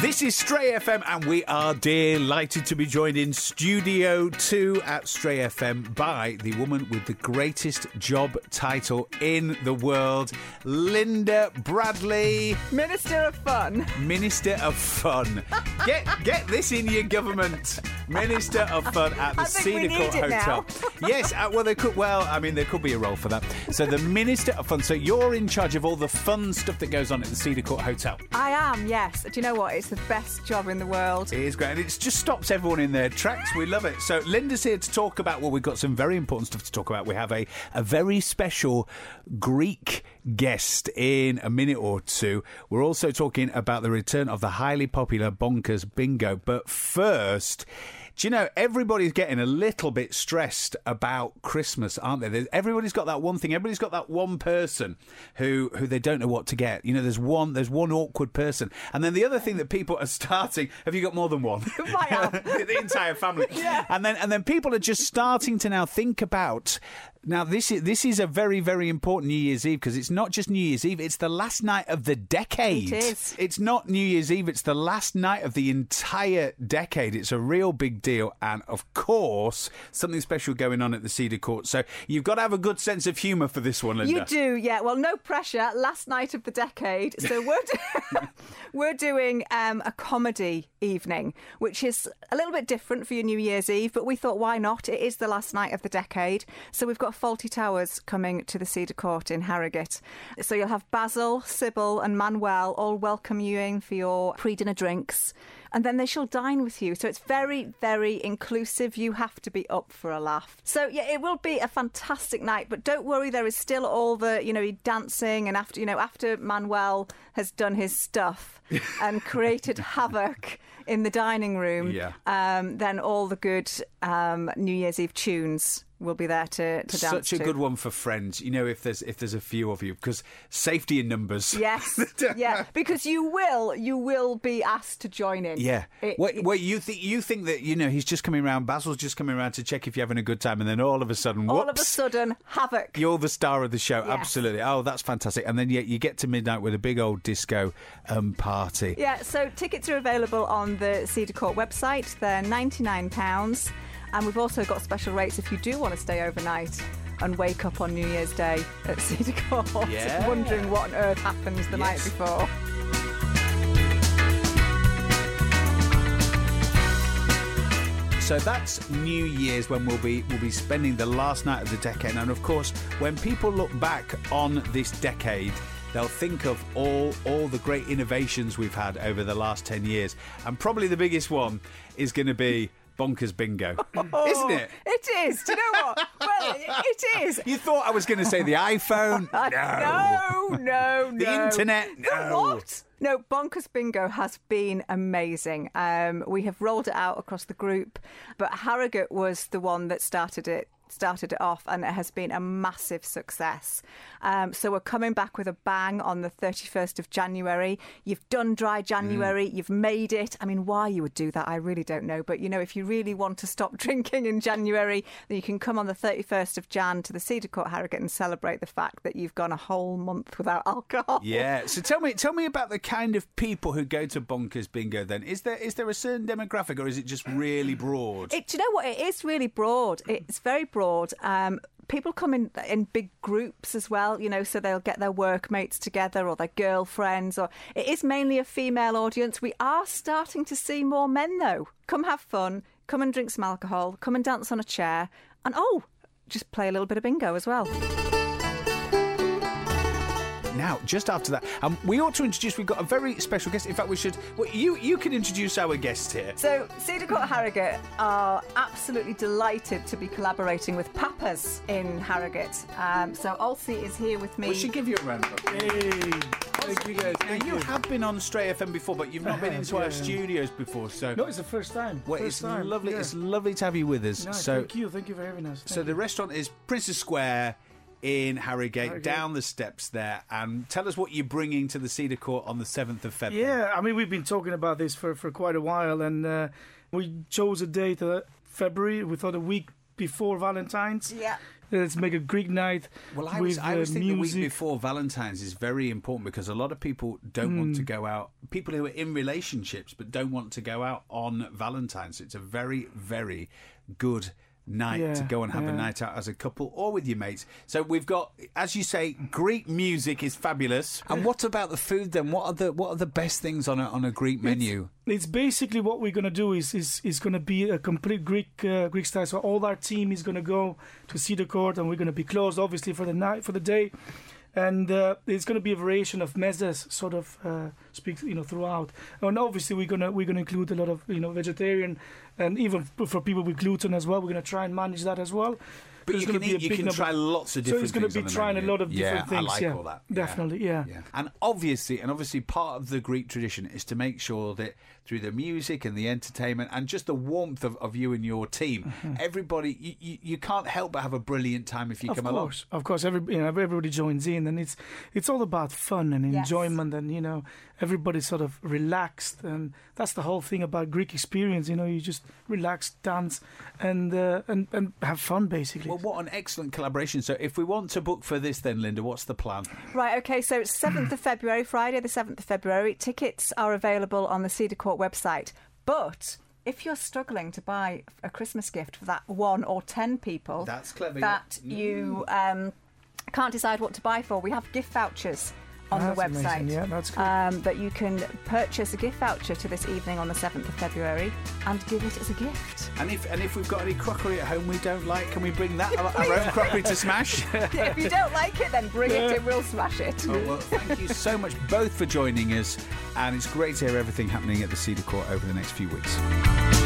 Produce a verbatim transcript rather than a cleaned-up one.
This is Stray F M, and we are delighted to be joined in Studio two at Stray F M by the woman with the greatest job title in the world, Linda Bradley. Minister of Fun. Minister of Fun. Get get this in your government. Minister of Fun at the I think Cedar we need Court it Hotel. now. Yes, uh, well, there could. Well, I mean, there could be a role for that. So the Minister of Fun. So you're in charge of all the fun stuff that goes on at the Cedar Court Hotel. I am, yes. Do you know what? It's the best job in the world. It is great, and it just stops everyone in their tracks. We love it. So Linda's here to talk about, well, we've got some very important stuff to talk about. We have a, a very special Greek guest in a minute or two. We're also talking about the return of the highly popular Bonkers Bingo. But first, do you know, everybody's getting a little bit stressed about Christmas, aren't they? There's, everybody's got that one thing. Everybody's got that one person who who they don't know what to get. You know, there's one there's one awkward person. And then the other thing that people are starting... Have you got more than one? I have. The entire family. Yeah. And then and then people are just starting to now think about... Now, this is this is a very, very important New Year's Eve, because it's not just New Year's Eve, it's the last night of the decade. It is. It's not New Year's Eve, it's the last night of the entire decade. It's a real big deal, and of course, something special going on at the Cedar Court. So you've got to have a good sense of humour for this one, Linda. You do, yeah. Well, no pressure. Last night of the decade. So we're, do- we're doing um, a comedy evening, which is a little bit different for your New Year's Eve, but we thought, why not? It is the last night of the decade. So we've got Fawlty Towers coming to the Cedar Court in Harrogate. So you'll have Basil, Sybil and Manuel all welcome you in for your pre-dinner drinks, and then they shall dine with you. So it's very, very inclusive. You have to be up for a laugh. So yeah, it will be a fantastic night, but don't worry, there is still all the, you know, dancing, and after, you know, after Manuel has done his stuff and created havoc in the dining room, Yeah. um, then all the good um, New Year's Eve tunes will be there to, to dance Such a to. good one for friends, you know, if there's if there's a few of you, because safety in numbers. Yes, yeah, because you will you will be asked to join in. Yeah. It- Wait, wait, you think you think that, you know, he's just coming around, Basil's just coming around to check if you're having a good time, and then all of a sudden, all whoops, of a sudden, havoc. you're the star of the show. Yes. Absolutely. Oh, that's fantastic. And then yeah, you get to midnight with a big old disco um, party. Yeah, so tickets are available on the Cedar Court website. They're ninety-nine pounds. And we've also got special rates if you do want to stay overnight and wake up on New Year's Day at Cedar Court, Yeah. wondering what on earth happened the night Yes. before. So that's New Year's, when we'll be we'll be spending the last night of the decade. And of course, when people look back on this decade, they'll think of all all the great innovations we've had over the last ten years. And probably the biggest one is going to be Bonkers Bingo, isn't it? It is. Do you know what? Well, it is. You thought I was going to say the iPhone? No, no, no. The internet? The No. what? No, Bonkers Bingo has been amazing. Um, we have rolled it out across the group, but Harrogate was the one that started it. started it off, and it has been a massive success. Um, so we're coming back with a bang on the thirty-first of January. You've done dry January, mm. you've made it. I mean, why you would do that, I really don't know. But, you know, if you really want to stop drinking in January, then you can come on the thirty-first of Jan to the Cedar Court Harrogate and celebrate the fact that you've gone a whole month without alcohol. Yeah. So tell me, tell me about the kind of people who go to Bonkers Bingo then. Is there is there a certain demographic, or is it just really broad? It, do you know what? It is really broad. It's very broad. Um, people come in in big groups as well, you know, so they'll get their workmates together or their girlfriends. Or it is mainly a female audience. We are starting to see more men, though. Come have fun. Come and drink some alcohol. Come and dance on a chair. And, oh, just play a little bit of bingo as well. Now, just after that, um, we ought to introduce, we've got a very special guest. In fact, we should, well, you you can introduce our guest here. So, Cedar Court Harrogate are absolutely delighted to be collaborating with Papa's in Harrogate. Um, so, Olsie is here with me. We should give you a round of applause. Hey, thank you guys. Now, Thank you you. have been on Stray F M before, but you've not been into Yeah. our studios before, so... No, it's the first time. well, first it's time. lovely. Yeah. It's lovely to have you with us. No, so, thank you. Thank you for having us. Thank so the you. restaurant is Princess Square in Harrogate, Harrogate. down the steps there. And tell us what you're bringing to the Cedar Court on the seventh of February. Yeah, I mean, we've been talking about this for, for quite a while, and uh, we chose a date, uh, February. We thought a week before Valentine's. Yeah. Let's make a Greek night. Well, I with, was, I always uh, think the week music. before Valentine's is very important because a lot of people don't want to go out. People who are in relationships but don't want to go out on Valentine's. It's a very, very good night Yeah, to go and have yeah. a night out as a couple or with your mates. So we've got, as you say, Greek music is fabulous. And what about the food then? What are the what are the best things on a on a Greek menu? It's basically what we're gonna do is is, is gonna be a complete Greek uh, Greek style. So all our team is gonna go to Cedar Court, and we're gonna be closed obviously for the night for the day, and uh, it's gonna be a variation of mezes, sort of uh, speak you know throughout. And obviously we're gonna we're gonna include a lot of you know vegetarian, and even for people with gluten as well. We're gonna try and manage that as well. But There's you gonna can, be eat, a you big can number- try lots of So different it's gonna things be on the trying menu. a lot of different yeah, things. I like yeah, all that. Yeah. definitely. Yeah. Yeah. And obviously, and obviously, part of the Greek tradition is to make sure that through the music and the entertainment and just the warmth of, of you and your team, everybody, you, you, you can't help but have a brilliant time if you Of come course, of course, every, you know, everybody joins in, and it's it's all about fun and Yes. enjoyment, and you know, everybody's sort of relaxed, and that's the whole thing about Greek experience. You know, you just relax, dance, and uh, and and have fun, basically. along. Well, what an excellent collaboration. So if we want to book for this then, Linda, what's the plan? Right, okay, so it's seventh of February, Friday the seventh of February. Tickets are available on the Cedar Court website. But if you're struggling to buy a Christmas gift for that one or ten people That's clever, that yeah. you um, can't decide what to buy for, we have gift vouchers on That's the website. amazing. Yeah, that's good. Um, that you can purchase a gift voucher to this evening on the seventh of February and give it as a gift. And if and if we've got any crockery at home we don't like, can we bring that our own crockery to smash? Yeah, if you don't like it, then bring it and we'll smash it. Oh, well, thank you so much both for joining us, and it's great to hear everything happening at the Cedar Court over the next few weeks.